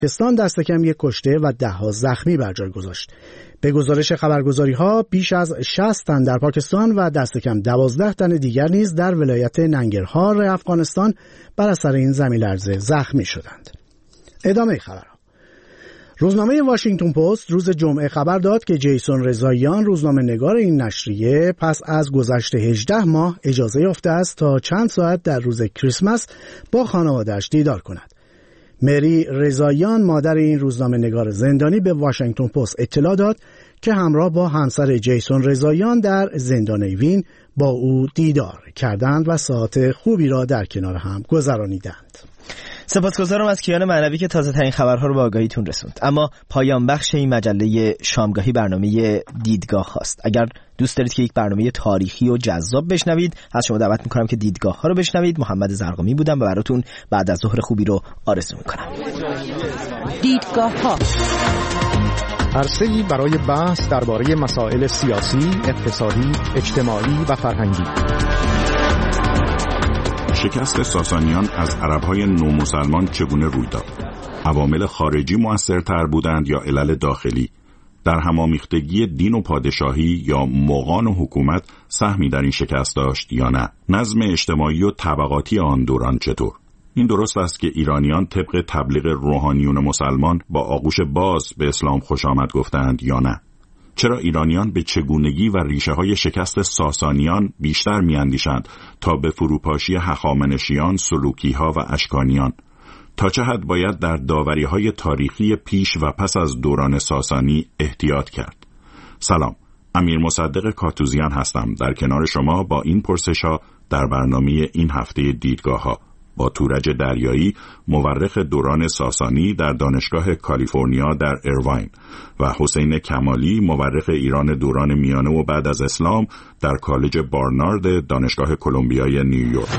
پاکستان دست کم 1 کشته و 10 زخمی بر جای گذاشت. به گزارش خبرگزاری‌ها بیش از 60 تن در پاکستان و دست کم 12 تن دیگر نیز در ولایت ننگرهار افغانستان بر اثر این زمین‌لرزه زخمی شدند. ادامه خبرها. روزنامه واشنگتن پست روز جمعه خبر داد که جیسون رضاییان، روزنامه‌نگار این نشریه، پس از گذشت 18 ماه اجازه یافته است تا چند ساعت در روز کریسمس با خانواده‌اش دیدار کند. مری رضاییان، مادر این روزنامه‌نگار زندانی، به واشنگتن پست اطلاع داد که همراه با همسر جیسون رضاییان در زندان ایوین با او دیدار کردند و ساعات خوبی را در کنار هم گذرانیدند. سپاسگزارم از کیان معنوی که تازه ترین خبرها رو به آگاهیتون رسوند. اما پایان بخش این مجله شامگاهی برنامه دیدگاه هاست. اگر دوست دارید که یک برنامه تاریخی و جذاب بشنوید، از شما دعوت میکنم که دیدگاه ها رو بشنوید. محمد زرقامی بودم و براتون بعد از ظهر خوبی رو آرزو میکنم. دیدگاه ها، عرصه‌ای برای بحث درباره مسائل سیاسی، اقتصادی، اجتماعی و فرهنگی. شکست ساسانیان از عرب‌های نومسلمان چگونه روی داد؟ عوامل خارجی مؤثرتر بودند یا علل داخلی؟ در همامیختگی دین و پادشاهی یا مغان و حکومت سهمی در این شکست داشت یا نه؟ نظم اجتماعی و طبقاتی آن دوران چطور؟ این درست است که ایرانیان طبق تبلیغ روحانیون مسلمان با آغوش باز به اسلام خوش آمد گفتند یا نه؟ چرا ایرانیان به چگونگی و ریشه های شکست ساسانیان بیشتر میاندیشند تا به فروپاشی هخامنشیان، سلوکی ها و اشکانیان؟ تا چه حد باید در داوری های تاریخی پیش و پس از دوران ساسانی احتیاط کرد؟ سلام، امیر مصدق کاتوزیان هستم در کنار شما با این پرسش ها در برنامه این هفته دیدگاه ها با تورج دریایی، مورخ دوران ساسانی در دانشگاه کالیفرنیا در ایرواین و حسین کمالی، مورخ ایران دوران میانه و بعد از اسلام در کالج بارنارد دانشگاه کلمبیای نیویورک.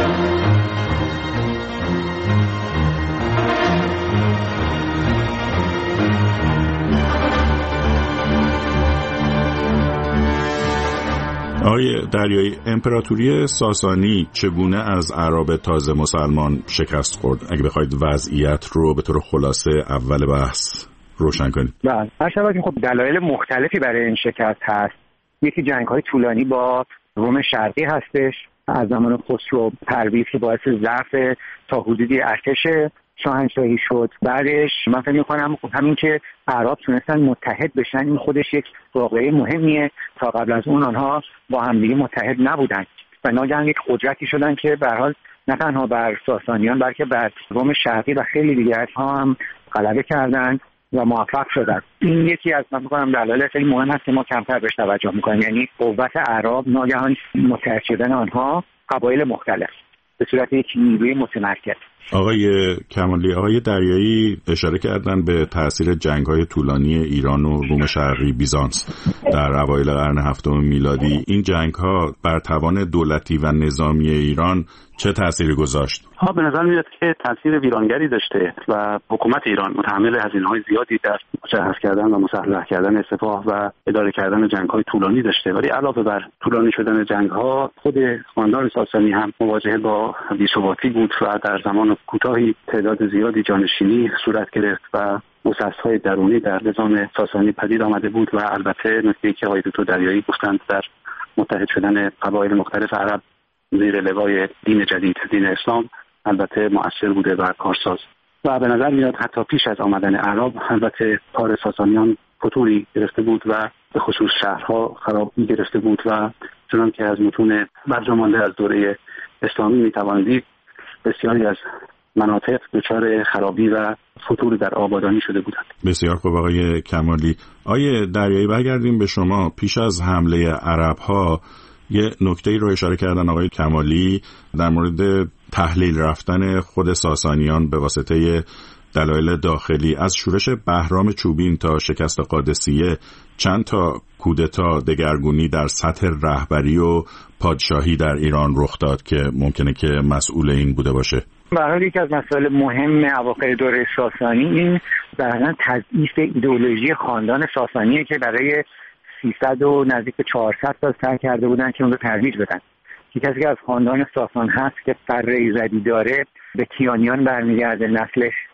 آقای دریایی، امپراتوری ساسانی چگونه از اعراب تازه مسلمان شکست خورد؟ اگه بخواید وضعیت رو به طور خلاصه اول بحث روشن کنید. بله، هر که خب دلایل مختلفی برای این شکست هست. یکی جنگ‌های طولانی با روم شرقی هستش از زمان خسرو پرویز که باعث ضعف تا حدودی ارتش شاهنشاهی شد. بعدش من فکر می‌کنم همین که اعراب تونستن متحد بشن این خودش یک واقعه مهمیه. تا قبل از اون آنها با همدیگه متحد نبودن و ناگهان یک قدرتی شدن که به هر حال نه تنها بر ساسانیان بلکه بر روم شرقی و خیلی دیگرها هم غلبه کردند و موفق شدند. این یکی از من می‌گم دلایل خیلی مهم هست که ما کمتر بهش توجه می‌کنیم، یعنی قوت اعراب ناگهان متحد شدن آنها قبایل مختلف به صورت یک نیروی متمرکز. آقای کمالی، آقای دریایی اشاره کردن به تأثیر جنگ‌های طولانی ایران و روم شرقی بیزانس در اوایل قرن هفتم میلادی. این جنگ‌ها بر توان دولتی و نظامی ایران چه تأثیری گذاشت؟ به نظر میاد که تأثیر ویرانگری داشته و حکومت ایران متحمل هزینه‌های زیادی در مجهز کردن و مسلح کردن سپاه و اداره کردن جنگ‌های طولانی داشته. ولی علاوه بر طولانی شدن جنگ‌ها، خود خاندان ساسانی هم مواجه با بی‌ثباتی بود و در زمان کوتاهی تعداد زیادی جانشینی صورت گرفت و مسئس‌های درونی در نظام ساسانی پدید آمده بود و البته نکته‌ای که آقای دکتر دریایی گفتند در متحد شدن قبایل مختلف عرب زیر لوای دین جدید، دین اسلام، البته مؤثر بوده و کارساز. و به نظر میاد حتی پیش از آمدن اعراب البته کار ساسانیان فتوری گرفته بود و به خصوص شهرها خرابی گرفته بود و چنان که از متون برجامانده از دوره اسلامی میتوان دید بسیاری از مناطق دچار خرابی و فتور در آبادانی شده بودند. بسیار خوب آقای کمالی. آقای دریایی برگردیم به شما. پیش از حمله عرب‌ها یه نکته‌ای رو اشاره کردن آقای کمالی در مورد تحلیل رفتن خود ساسانیان به واسطه دلایل داخلی. از شورش بهرام چوبین تا شکست قادسیه چند تا کودتا دگرگونی در سطح رهبری و پادشاهی در ایران رخ داد که ممکنه که مسئول این بوده باشه. به هر حال یکی از مسائل مهم اواخر دوره ساسانی این واقعا تضعیف ایدئولوژی خاندان ساسانیه که برای 300 و نزدیک به 400 سال سعی کرده بودن که اون رو ترویج بدن. کسی که از خاندان ساسان هست که فر ایزدی داره به کیانیان برمیگرده، نسلش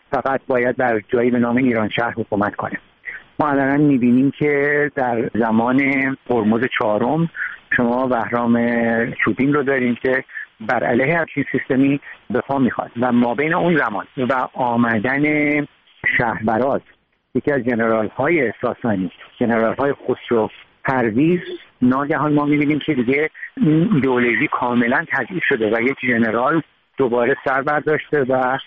فقط باید بر جایی به نام ایران شهر حکومت کنه. ما الان می‌بینیم که در زمان هرمز چهارم شما بهرام چوبین رو داریم که بر علیه همچین سیستمی دفاع می‌خواد و ما بین اون زمان و آمدن شهربراز یکی از ژنرال‌های ساسانی، ژنرال‌های خسرو پرویز، ناگهان ما می‌بینیم که دیگه این ایدئولوژی کاملا تضعیف شده و یک ژنرال دوباره سر برداشته و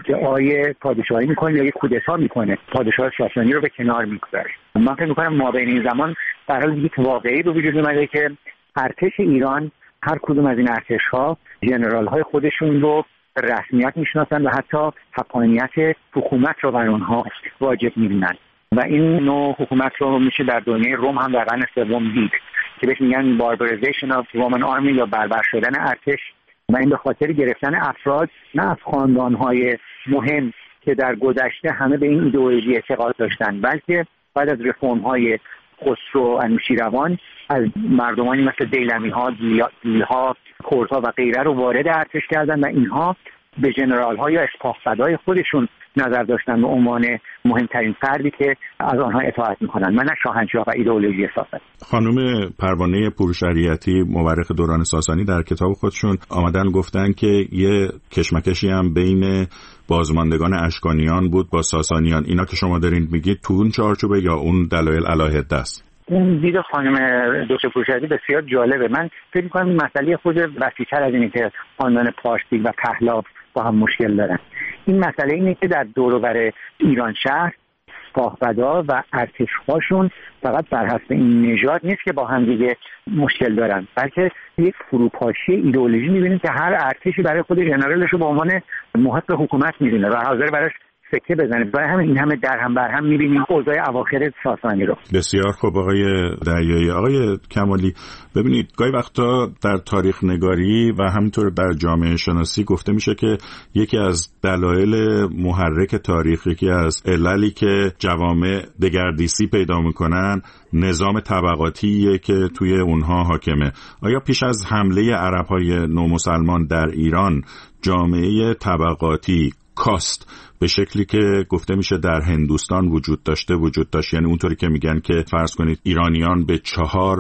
ادعای پادشاهی میکنه یا یک کودتا میکنه، پادشاه ساسانی رو به کنار میگذاره. من فکر میکنم ما بین این زمان در حال یک واقعی به وجود اومده که ارتش ایران، هر کدوم از این ارتش‌ها ژنرال‌های خودشون رو رسمیت میشناسن و حتی حقانیت حکومت رو بر اونها واجب میبینن و این نوع حکومت رو میشه در دنیای روم هم در قرن سوم دید که بهش میگن barbarization of Roman army یا بربر شدن ارتش و این به خاطر گرفتن افراد نه از خاندان‌های مهم که در گذشته همه به این ایدئولوژی اعتقاد داشتن، بلکه بعد از رفرم‌های خسرو انوشیروان از مردمانی مثل دیلمی‌ها، گیل‌ها، کردها و غیره رو وارد ارتش کردن و اینها به ژنرال‌ها یا اسپاه‌فدای خودشون نظر داشتن به عنوان مهمترین فردی که از آنها اطاعت میکنن، من نه شاهنشاه و ایدئولوژی ساسانی. خانم پروانه پورشریعتی مورخ دوران ساسانی در کتاب خودشون آمدن گفتن که یه کشمکشی هم بین بازماندگان اشکانیان بود با ساسانیان. اینا که شما دارین میگید تو اون چارچوبه یا اون دلایل علاهده است؟ اون دید خانم دکتر پورشریعتی بسیار جالبه. من فکر می‌کنم این مسئله خود وسیع‌تر از اینه که خاندان پارسی و پهلو با هم مشکل دارن. این مسئله اینه که در دور و بر ایران شهر سپاهبدا و ارتش‌هاشون فقط بر حسب این نژاد نیست که با هم دیگه مشکل دارن، بلکه یک فروپاشی ایدئولوژی می‌بینیم که هر ارتشی برای خود ژنرالش رو به عنوان محق حکومت می‌بینه و حاضر براش سکه بزنه. برای همین این همه در هم بر هم می‌بینیم اوضاع اواخر ساسانی رو. بسیار خوب آقای دریایی. آقای کمالی، ببینید گاهی وقتا در تاریخ نگاری و همینطور در جامعه شناسی گفته میشه که یکی از دلایل محرک تاریخ، یکی از عللی که جوامع دگردیسی پیدا میکنن، نظام طبقاتیه که توی اونها حاکمه. آیا پیش از حمله عرب‌های نومسلمان در ایران جامعه طبقاتی کاست به شکلی که گفته میشه در هندوستان وجود داشت؟ یعنی اونطوری که میگن که فرض کنید ایرانیان به 4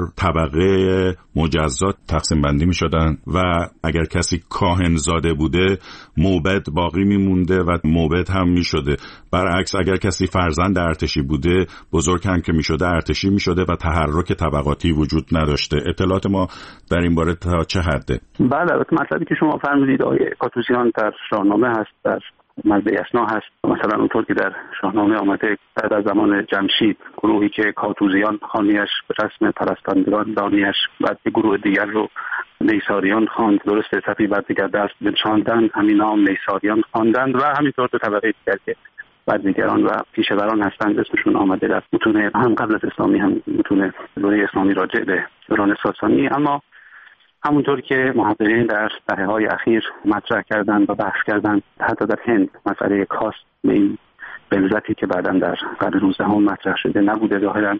طبقه مجزا تقسیم بندی میشدن و اگر کسی کاهن زاده بوده موبد باقی میمونده و موبد هم میشده. برعکس اگر کسی فرزند ارتشی بوده بزرگ هم که میشده ارتشی میشده و تحرک طبقاتی وجود نداشته. اطلاعات ما در این باره تا چه حده؟ بله، مطلبی که شما فرمودید آقای کاتوزیان در شاهنامه هست، در مزد اسنا هست. مثلا اونطور که در شاهنامه آمده بعد از زمان جمشید گروهی که کاتوزیان خانیش به رسم پرستندگان دانیش بعد گروه دیگر رو نیساریان خواند. درسته صفی بعد دیگر دست بنشاندن، همین نام نیساریان خواندند و همینطور دو طبقه دیگر که بعد دیگران و پیشوران هستند اسمشون آمده در متون هم قبل از اسلامی هم متون دوره اسلامی راجع به دوران ساسانی. اما همونطور که محققین در دهه‌های اخیر مطرح کردن و بحث کردن، حتی در هند مسئله کاست به این بلزتی که بعداً در قرن 19 مطرح شده نبوده ظاهراً،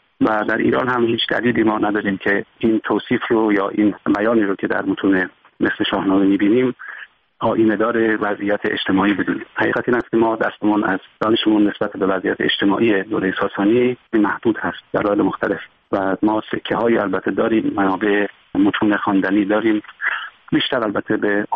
و در ایران هم هیچ دلیلی ما نداریم که این توصیف رو یا این بیانی رو که در متون مثل شاهنامه می‌بینیم آیینه‌دار وضعیت اجتماعی بدونیم. حقیقت این است که ما دستمون از دانشمون نسبت به وضعیت اجتماعی دوره ساسانی محدود هست در دلایل مختلف و ما سکه‌های البته داریم، منابع متون خواندنی داریم، بیشتر البته به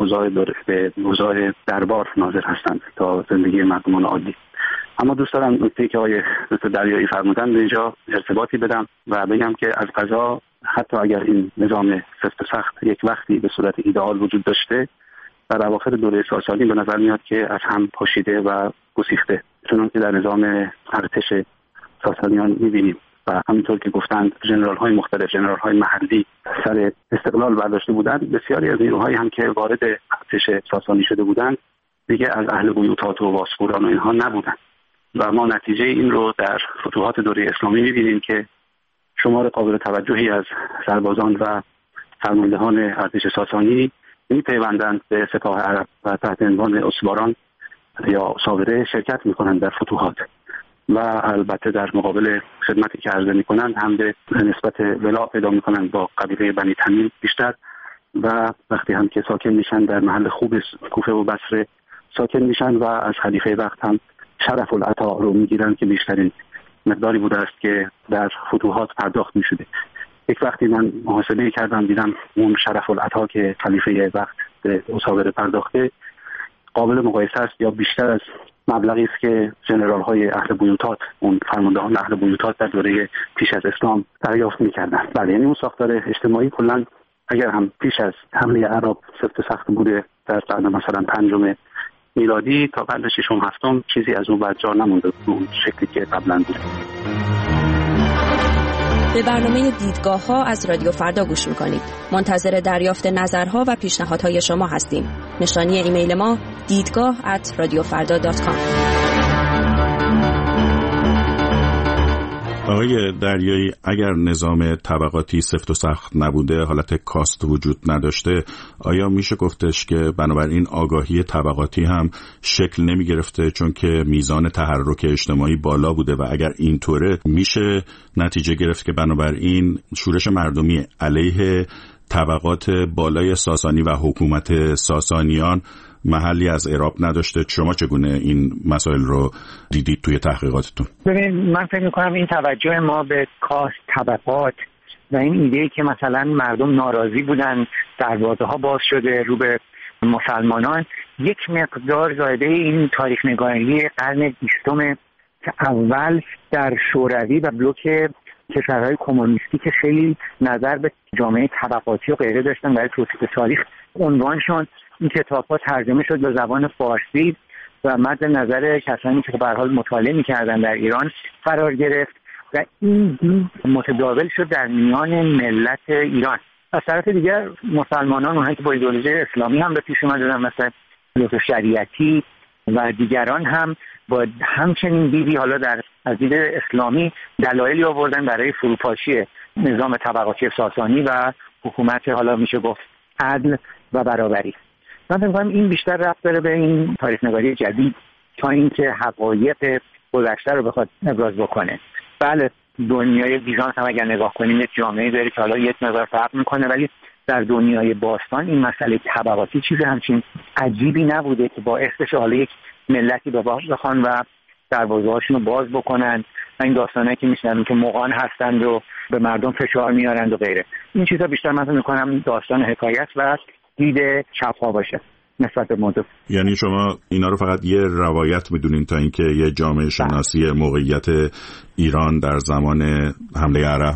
اوضاع دربار ناظر هستند تا زندگی مردمان عادی. اما دوست دارم نکته‌ای که آقای دکتر دریایی فرمودن به اینجا ارتباطی بدم و بگم که از قضا حتی اگر این نظام سفت و سخت یک وقتی به صورت ایدئال وجود داشته، در اواخر دوره ساسانی به نظر میاد که از هم پاشیده و گسیخته، چون که در نظام ارتش ساسانیان می‌بینیم و همینطور که گفتند ژنرال‌های مختلف، ژنرال‌های محلی سر استقلال برداشته بودند، بسیاری از نیروهایی هم که وارد ارتش ساسانی شده بودند دیگه از اهل بیوتات و واسپوران و اینها نبودند و ما نتیجه این رو در فتوحات دوره اسلامی می‌بینیم که شمار قابل توجهی از سربازان و فرماندهان ارتش ساسانی می‌پیوندند به سپاه عرب و تحت عنوان اسواران یا ساوره شرکت می‌کنند در فتوحات و البته در مقابل خدمتی که عرضه می‌کنند هم به نسبت ولا پیدا می‌کنند با قبیله بنی تمیم بیشتر و وقتی هم که ساکن میشن در محل خوب کوفه و بصره ساکن میشن و از خلیفه وقت هم شرف العطا رو میگیرن که بیشترین مقداری بوده است که در فتوحات پرداخت میشده. یک وقتی من محاسبه کردم دیدم اون شرف العطا که خلیفه وقت به اصابر پرداخته قابل مقایسه است یا بیشتر از مبلغی است که ژنرال های اهل بیوتات، اون فرماندهان اهل بیوتات در دوره پیش از اسلام دریافت می‌کردند. بله، یعنی اون ساختار اجتماعی کلاً اگر هم پیش از حمله عرب سفت و سخت بوده در قرن مثلا 5 میلادی تا قرن 6 و 7 چیزی از اون جا نمونده اون شکلی که قبلا بود. به برنامه دیدگاه‌ها از رادیو فردا گوش می‌کنید. منتظر دریافت نظرها و پیشنهادهای شما هستیم. نشانی ایمیل ما دیدگاه@radiofarda.com. آقای دریایی، اگر نظام طبقاتی سفت و سخت نبوده، حالت کاست وجود نداشته، آیا میشه گفتش که بنابراین آگاهی طبقاتی هم شکل نمی گرفته چون که میزان تحرک اجتماعی بالا بوده و اگر اینطوره میشه نتیجه گرفت که بنابراین شورش مردمی علیه طبقات بالای ساسانی و حکومت ساسانیان محلی از اعراب نداشته؟ شما چگونه این مسائل رو دیدید توی تحقیقاتتون؟ ببینید، من فکر می‌کنم این توجه ما به کاست، طبقات و این ایده‌ای که مثلا مردم ناراضی بودن، دروازه‌ها باز شده رو به مسلمانان، یک مقدار زایده این تاریخ نگاری قرن 20 که اول در شوروی و بلوک کشورهای کمونیستی که خیلی نظر به جامعه طبقاتی و غیره داشتن برای توصیف تاریخ عنوان شد. این کتاب‌ها ترجمه شد به زبان فارسی و مد نظر کسانی که به هر حال مطالعه می‌کردن در ایران قرار گرفت و این دید متداول شد در میان ملت ایران. از طرف دیگر مسلمانان اونهایی که با ایدئولوژی اسلامی هم به پیش اومدن مثل دکتر شریعتی و دیگران هم با همچنین دیدی حالا در از دید اسلامی دلایلی آوردن برای فروپاشی نظام طبقاتی ساسانی و حکومت حالا میشه گفت عدل و برابری. من فکر می‌کنم این بیشتر ربط داره به این تاریخ نگاری جدید تا اینکه حقایق گذشته رو بخواد ابراز بکنه. بله، دنیای بیزانس هم اگر نگاه کنیم یک جامعه داره که حالا یک مقدار فرق میکنه، ولی در دنیای باستان این مسئله طبقاتی چیز همچین عجیبی نبوده که باعث بشه حالا یک ملتی به باز بخوان و دروازه‌هاشون رو باز بکنن. این داستانایی که میشنویم که مغان هستند و به مردم فشار میارند و غیره، این چیزا بیشتر من فکر می‌کنم داستان حکایت و دید چپ‌ها باشه نسبت به موضوع. یعنی شما اینا رو فقط یه روایت میدونین تا اینکه یه جامعه شناسی موقعیت ایران در زمان حمله عرب؟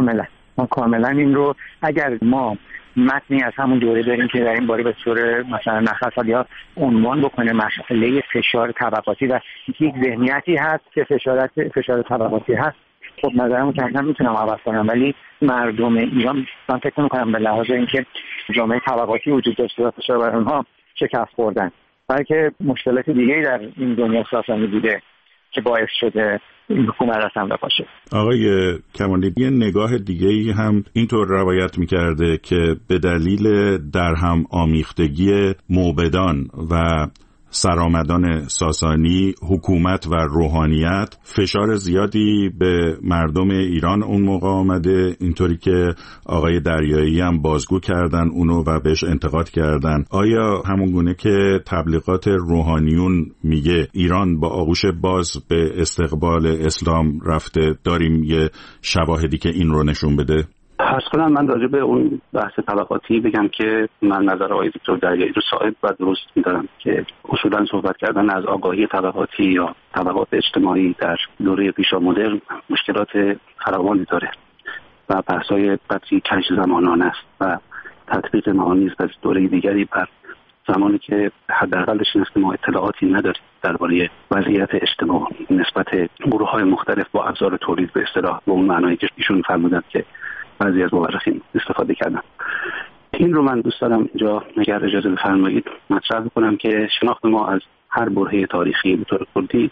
کاملا این رو اگر ما متنی از همون دوره داریم که در این باره به صورت مثلا نخست‌ها یا عنوان بکنه مسئله فشار طبقاتی و یک ذهنیتی هست که فشار طبقاتی هست، خب نظرمو که میتونم عوض کنم، ولی مردم ایران من فکر می‌کنم به لحاظ اینکه جامعه طبقاتی وجود داشته و فشار بر اونها شکست خوردن، بلکه مشکلات دیگه‌ای در این دنیا ساسانی بوده که باعث شده این حکومت اصلا بپاشه. آقای کمالی، یه نگاه دیگه‌ای هم اینطور روایت می‌کرده که به دلیل درهم آمیختگی موبدان و سرآمدان ساسانی، حکومت و روحانیت، فشار زیادی به مردم ایران اون موقع آمده، اینطوری که آقای دریایی هم بازگو کردن اونو و بهش انتقاد کردن. آیا همون گونه که تبلیغات روحانیون میگه ایران با آغوش باز به استقبال اسلام رفته، داریم یه شواهدی که این رو نشون بده؟ عرض کنم من راجع به اون بحث طبقاتی بگم که من نظر آقای دکتر دریایی رو صائب و درست می‌دارم که اصولاً صحبت کردن از آگاهی طبقاتی یا طبقات اجتماعی در دوره پیشا مدرن مشکلات فراوانی داره و بحث‌های قدری کج زمانانه است و تطبیق معانی است از دوره دیگری بر زمانی که حداقلش این است که ما اطلاعاتی نداریم درباره وضعیت اجتماعی نسبت گروه‌های مختلف با ابزار تولید به اصطلاح به اون معنایی که ایشون فرمودند که بعضی از مورخین استفاده کردن. این رو من دوست دارم اینجا اگر اجازه بفرمایید مطرح بکنم که شناخت ما از هر برهه تاریخی به طور کلی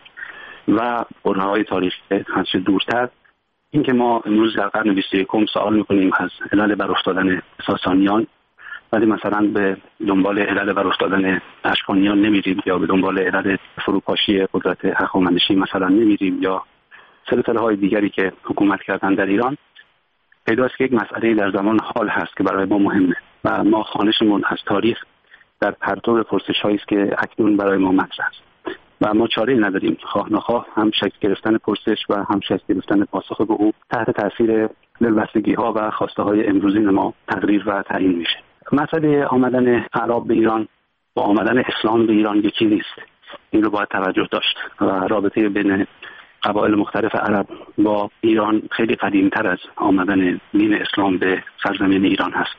و برهه‌های تاریخی هرچه دورتر، این که ما امروز در قرن 21 سوال می‌کنیم از علل برافتادن ساسانیان، ولی مثلا به دنبال علل برافتادن اشکانیان نمیریم یا به دنبال علل فروپاشی قدرت هخامنشی مثلا نمیریم یا سلسله‌های دیگری که حکومت کردن در ایران، پیداست که یک مسئله در زمان حال هست که برای ما مهمه و ما خوانشمون از تاریخ در پرتو پرسش‌هایی است که اکنون برای ما مطرح است و ما چاره‌ای نداریم. خواه نخواه هم شکل گرفتن پرسش و هم شکل گرفتن پاسخ به او تحت تاثیر دلبستگی‌ها و خواسته‌های امروزین ما تقریر و تعیین میشه. مسئله آمدن اعراب به ایران با آمدن اسلام به ایران یکی نیست. این رو باید توجه داشت و رابطه بین قبایل مختلف عرب با ایران خیلی قدیمتر از آمدن دین اسلام به سرزمین ایران هست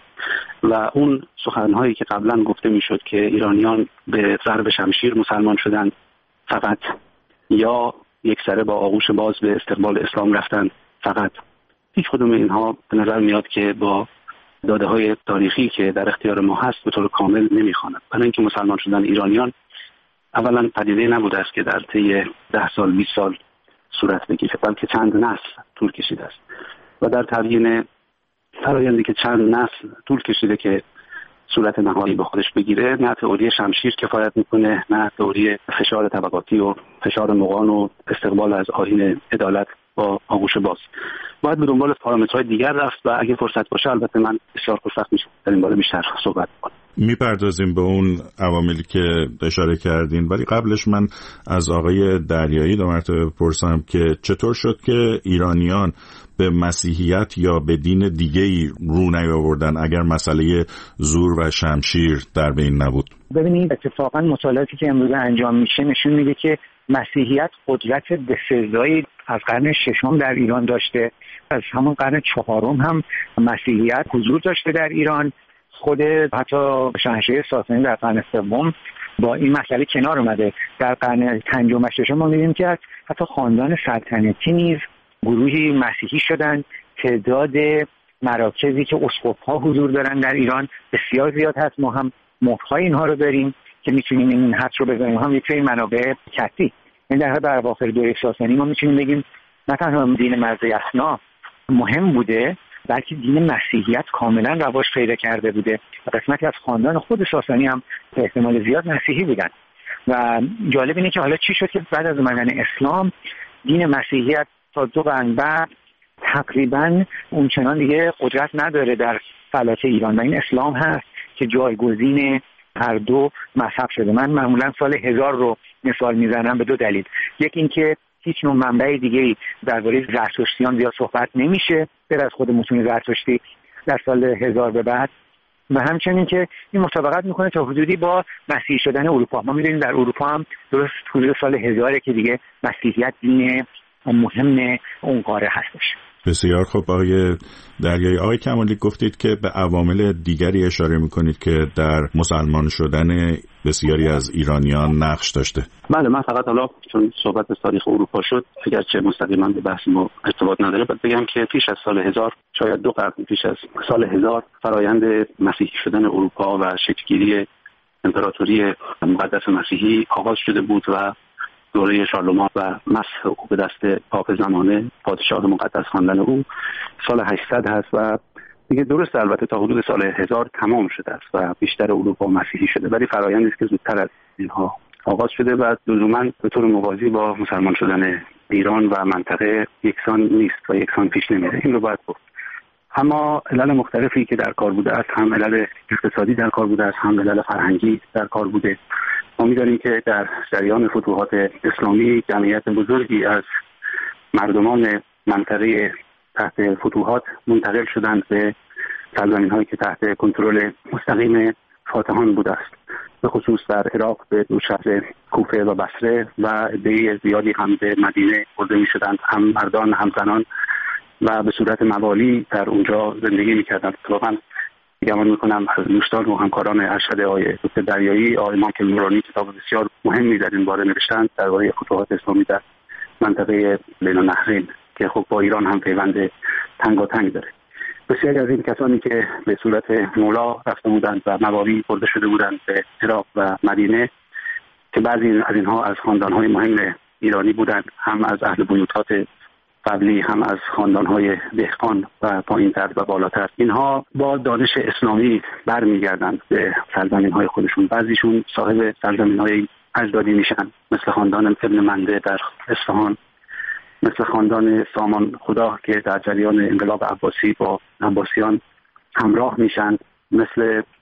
و اون سخنهایی که قبلا گفته میشد که ایرانیان به ضرب شمشیر مسلمان شدند فقط یا یک سره با آغوش باز به استقبال اسلام رفتند فقط، هیچ کدوم اینها به نظر میاد که با داده های تاریخی که در اختیار ما هست به طور کامل نمیخواند. برای اینکه مسلمان شدن ایرانیان اولا پدیده نبوده است که در طی 10 سال 20 سال صورت بگیره، بلکه چند نسل طول کشیده است و در تبیین فرایندی که چند نسل طول کشیده که صورت نهایی به خودش بگیره، نه تئوری شمشیر کفایت میکنه، نه تئوری فشار طبقاتی و فشار مغان و استقبال از آیین عدالت با آغوش باز. باید به دنبال پارامترهای دیگر رفت و اگه فرصت باشه البته من بسیار خوشوقت میشم در این باره بیشتر صحبت کنم. میپردازیم به اون عواملی که اشاره کردین، ولی قبلش من از آقای دریایی دو مرتبه بپرسم که چطور شد که ایرانیان به مسیحیت یا به دین دیگه‌ای رو نیاوردن اگر مسئله زور و شمشیر در بین نبود؟ ببینید اتفاقا مطالعاتی که امروز انجام میشه نشون میده که مسیحیت قدرت بسزایی از قرن ششم در ایران داشته، از همون قرن چهارم هم مسیحیت حضور داشته در ایران. خود حتی شاهنشاهی ساسانی در قرن سوم با این مسئله کنار اومده. در قرن پنجم و ششم ما می‌بینیم که حتی خاندان سلطنتی نیز گروهی مسیحی شدن. تعداد مراکزی که اسقف‌ها حضور دارن در ایران بسیار زیاد هست. ما هم مهرهای اینها رو داریم که میتونیم این حد رو بزنیم. هم یک منابع کثی. این در اواخر دوره ساسانی ما میتونیم بگیم نه تنها دین مرز اثنا مهم بوده، بلکه دین مسیحیت کاملا رواج پیدا کرده بوده و قسمتی از خاندان خود ساسانی هم به احتمال زیاد مسیحی بودن. و جالب اینه که حالا چی شد که بعد از اومدن اسلام دین مسیحیت تا 2 قرن بعد تقریبا اونچنان دیگه قدرت نداره در فلات ایران و این اسلام هست که جایگزین هر دو مذهب شده. من معمولا سال 1000 رو مثال میزنم به 2 دلیل. یک اینکه هیچ نوع منبع دیگه‌ای درباره زرتشتیان زیاد صحبت نمیشه غیر از خود متون زرتشتی در سال 1000 به بعد، و همچنین که این مطابقت میکنه تا حدودی با مسیحی شدن اروپا. ما می‌بینیم در اروپا هم درست حدود سال 1000 که دیگه مسیحیت دین مهم اون قاره هستش. بسیار خوب آقای دریایی. آقای کمالی گفتید که به عوامل دیگری اشاره میکنید که در مسلمان شدن بسیاری از ایرانیان نقش داشته. بله، من فقط حالا چون صحبت از تاریخ اروپا شد اگرچه مستقیما به بحث ما ارتباط نداره باید بگم که پیش از سال 1000 شاید 2 قرن پیش از سال 1000 فرایند مسیحی شدن اروپا و شکل‌گیری امپراتوری مقدس مسیحی آغاز شده بود و دوره شارلمان و مسح او به دست پاپ زمانه پادشاه مقدس خواندن او سال 800 هست و دیگه درست البته تا حدود سال 1000 تمام شده است و بیشتر اروپا مسیحی شده، ولی فرآیندی است که زودتر از اینها آغاز شده و لزوما به طور موازی با مسلمان شدن ایران و منطقه یکسان نیست و یکسان پیش نمیره. این رو باید گفت. اما علل مختلفی که در کار بوده است، هم علل اقتصادی در کار بوده است، هم علل فرهنگی در کار بوده. ما می‌دانیم که در جریان فتوحات اسلامی جمعیت بزرگی از مردمان منطقه تحت فتوحات منتقل شدند به سرزمین‌هایی که تحت کنترل مستقیم فاتحان بوده است، به خصوص در عراق به 2 شهر کوفه و بصره و عده زیادی هم به مدینه برده می‌شدند، هم مردان هم زنان، و به صورت موالی در اونجا زندگی می‌کردند. اتفاقاً گمان میکنم از دوستان و همکاران ارشد آقای دکتر دریایی، آقای مایکل نورانی کتاب بسیار مهمی در این باره نوشتند درباره فتوحات اسلامی در منطقه بین النهرین که خب با ایران هم پیوند تنگاتنگ داره. بسیاری از این کسانی که به صورت مولا رفته بودند و موالی برده شده بودند به عراق و مدینه که بعضی از اینها از خاندان‌های مهم ایرانی بودند، هم از اهل بیوتات قبلی هم از خاندان‌های دهقان و پایین‌تر و بالاتر، اینها با دانش اسلامی برمیگردند به سرزمین‌های خودشون. بعضیشون صاحب سرزمین‌های اجدادی میشن، مثل خاندان ابن منده در اصفهان، مثل خاندان سامان خدا که در جریان انقلاب عباسی با عباسیان همراه میشن، مثل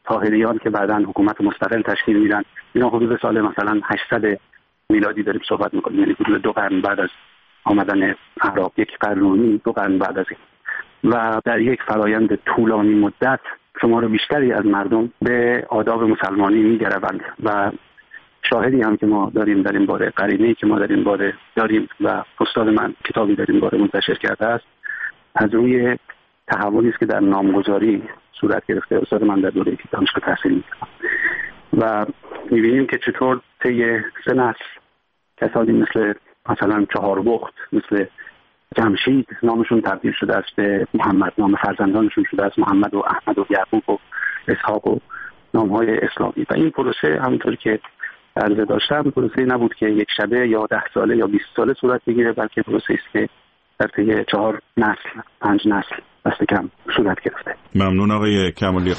طاهریان که بعداً حکومت مستقل تشکیل میدن، اینا حدود سال مثلا 800 میلادی داریم صحبت میکنیم، یعنی حدود 2 قرن بعد از آمدن عرب، 1 قرن و نیم 2 قرن بعد از این. و در یک فرایند طولانی مدت شمار بیشتری از مردم به آداب مسلمانی میگروند و شاهدی هم که ما داریم در این باره، قرینه‌ای که ما در این باره داریم و استاد من کتابی در این باره منتشر کرده است، از روی تحولی است که در نامگذاری صورت گرفته. استاد من در دوره دانشگاه تحصیل می‌کرد و می‌بینیم که چطور طی 3 نسل کسانی مثلا 4 بخت، مثل جمشید نامشون تبدیل شده است به محمد، نام فرزندانشون شده است محمد و احمد و یعقوب و اسحاق و نام‌های اسلامی. و این پروسه همونطور که عرضه داشتم پروسه نبود که یک شبه یا 10 ساله یا 20 ساله صورت بگیره، بلکه پروسه است که در طی 4 نسل 5 نسل دست کم صورت گرفته. ممنون آقای کمالی.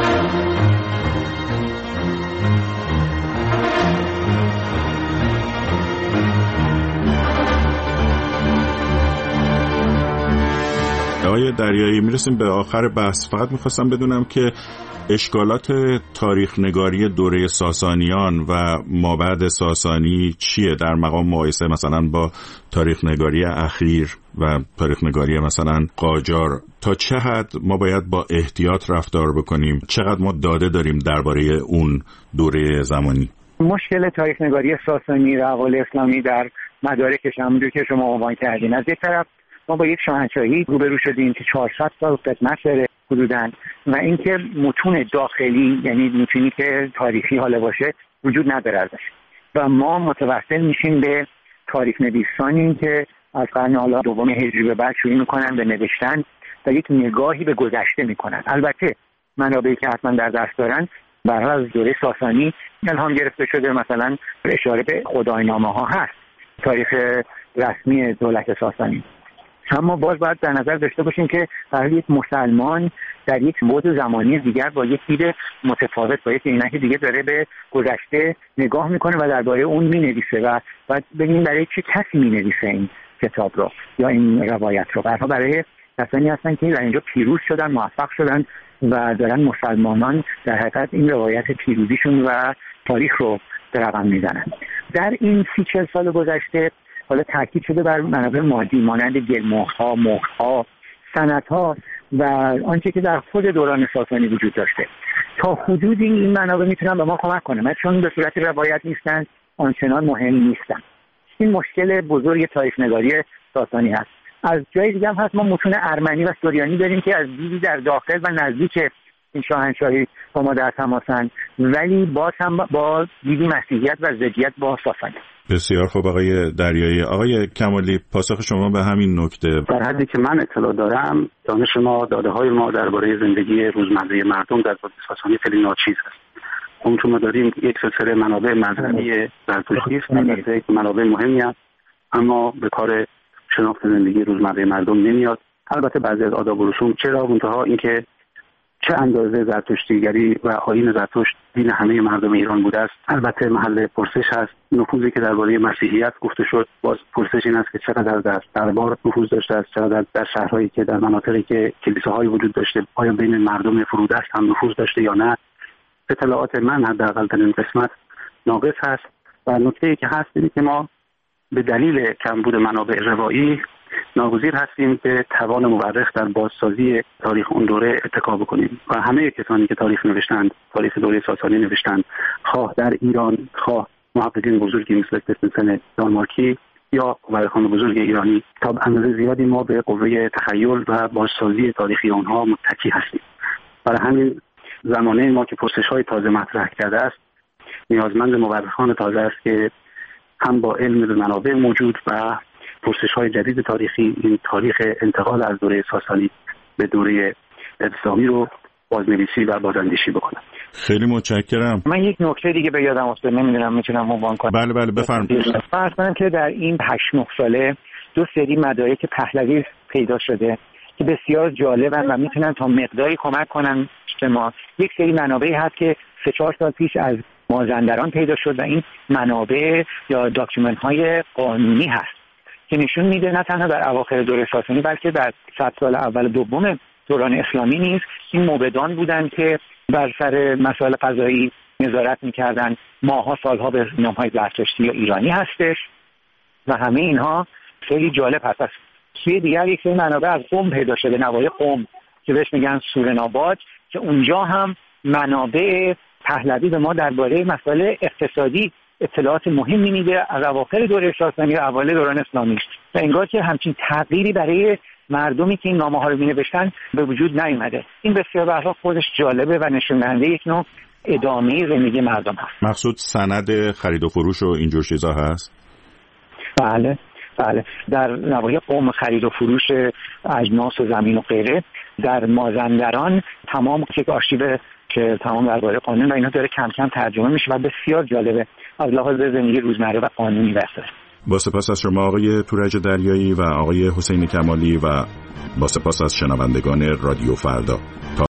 آقای دریایی، میرسیم به آخر بحث. فقط میخواستم بدونم که اشکالات تاریخ نگاری دوره ساسانیان و مابعد ساسانی چیه در مقام مقایسه مثلا با تاریخ نگاری اخیر و تاریخ نگاری مثلا قاجار؟ تا چه حد ما باید با احتیاط رفتار بکنیم؟ چقدر ما داده داریم درباره اون دوره زمانی؟ مشکل تاریخ نگاری ساسانی و اقوال اسلامی در مدارکش همونجور که شما عنوان کردین، از یک طرف ما با یک شاهنشاهی روبرو شدیم که 400 سال خدمت داره حدوداً، و اینکه متون داخلی، یعنی متونی که تاریخی حالا باشه، وجود نداره ازش و ما متوسل میشیم به تاریخ نویسانی که از قرن حالا دوم هجری به بعد شروع میکنن به نوشتن و یک نگاهی به گذشته میکنن. البته منابعی که حتما در دست دارن برای از دوره ساسانی الهام گرفته شده، مثلا اشاره به خداینامه ها هست، تاریخ رسمی دولت ساسانی. اما باز باید در نظر داشته باشیم که برای یک مسلمان در یک بعد زمانی دیگر با یک دید متفاوت، با یک عینک دیگه داره به گذشته نگاه میکنه و درباره اون مینویسه و باید ببینیم برای چه کسی مینویسه این کتاب رو یا این روایت رو. برای کسانی هستن که در اینجا پیروز شدن، موفق شدن و دارن مسلمانان در حقیقت این روایت پیروزیشون و تاریخ رو به رقم میزنن. در این 30-40 سال گذشته حالا تاکید شده بر منابع مادی مانند گلمهرها، مهرها، سندها و آنچه که در خود دوران ساسانی وجود داشته. تا حدودی این منابع میتونن به ما کمک کنن، چون به صورت روایت نیستن، آنچنان مهم نیستن. این مشکل بزرگ تاریخ نگاری ساسانی هست. از جای دیگه هم هست، ما متون ارمنی و سوریانی داریم که از دیدی در داخل و نزدیک این شاهنشاهی با ما در تماسن، ولی باز هم با دیدی مسیحیت و ضدیت با ساسانی. بسیار خوب آقای دریایی. آقای کمالی، پاسخ شما به همین نکته؟ در حدی که من اطلاع دارم، دانش ما، داده های ما درباره زندگی روزمره مردم در دوره ساسانی خیلی ناچیز است. اون چون ما داریم یک سلسله منابع مذهبی زرتشتی است، البته منابع مهمی است، اما به کار شناخت زندگی روزمره مردم نمیاد. البته بعضی از آداب و رسوم چرا، منتها اینکه چه اندازه زرتشتیگری و آیین زرتشت دین همه مردم ایران بوده است البته محل پرسش هست. نفوذی که درباره مسیحیت گفته شد، باز پرسش این است که چقدر در دربار نفوذ داشته است، چقدر در شهرهایی که در مناطقی که کلیساهای وجود داشته آیا بین مردم فرودست هم نفوذ داشته یا نه. اطلاعات من حداقل در این قسمت ناقص هست و نکته‌ای که هست اینه که ما به دلیل کمبود منابع روایی ناگزیر هستیم به توان مورخ در بازسازی تاریخ اون دوره اتکا بکنیم و همه کسانی که تاریخ نوشتند، تاریخ دوره ساسانی نوشتند، خواه در ایران، خواه محققین بزرگی مثل استفنسن دانمارکی یا مورخان بزرگ ایرانی، تا اندازه زیادی ما به قوه تخیل و بازسازی تاریخی آنها متکی هستیم. برای همین زمانه ما که پرسش‌های تازه مطرح کرده است، نیازمند مورخان تازه است که هم با علم به منابع موجود و پرسش‌های جدید تاریخی این تاریخ انتقال از دوره ساسانی به دوره اسلامی رو بازنویسی و بازاندیشی بکنم. خیلی متشکرم. من یک نکته دیگه به یادم افتاد، نمیدونم میتونم عنوان کنم. بله بفرمایید. فرض کنم که در این 8-9 ساله 2 سری مدارک پهلوی پیدا شده که بسیار جالبن و میتونن تا مقداری کمک کنن به ما. یک سری منابعی هست که 3-4 سال پیش از مازندران پیدا شد و این منابع یا داکیومنت های قانونی هست که نشون میده نه تنها در اواخر دوره ساسانی بلکه در 100 سال اول دوم دوران اسلامی نیز این موبدان بودن که بر سر مسائل قضایی نظارت میکردن. ماها سالها به نام‌های زرتشتی یا ایرانی هستش و همه اینها خیلی جالب هست. از سوی دیگر یک سری منابع از قم پیدا شده، نواحی قم که بهش میگن سورناباد، که اونجا هم منابع پهلوی به ما درباره مسائل اقتصادی اطلاعات مهمی میده از اواخر دوره ساسانی و اوایل دوران اسلامی، و انگار که همچین تغییری برای مردمی که این نامه‌ها رو می‌نوشتن به وجود نیامده. این بسیار به هر حال خودش جالبه و نشون دهنده یک نوع ادامه زندگی مردم هست. مقصود سند خرید و فروش و اینجور چیزا هست؟ بله در نواحی قم خرید و فروش اجناس و زمین و غیره. در مازندران تمام یک آرشیو که تمام درباره قانون و اینا داره کم کم ترجمه میشه و بسیار جالبه از لحاظ زندگی روزمره و قانونی بحثه. با سپاس از شما آقای تورج دریایی و آقای حسین کمالی و با سپاس از شنوندگان رادیو فردا.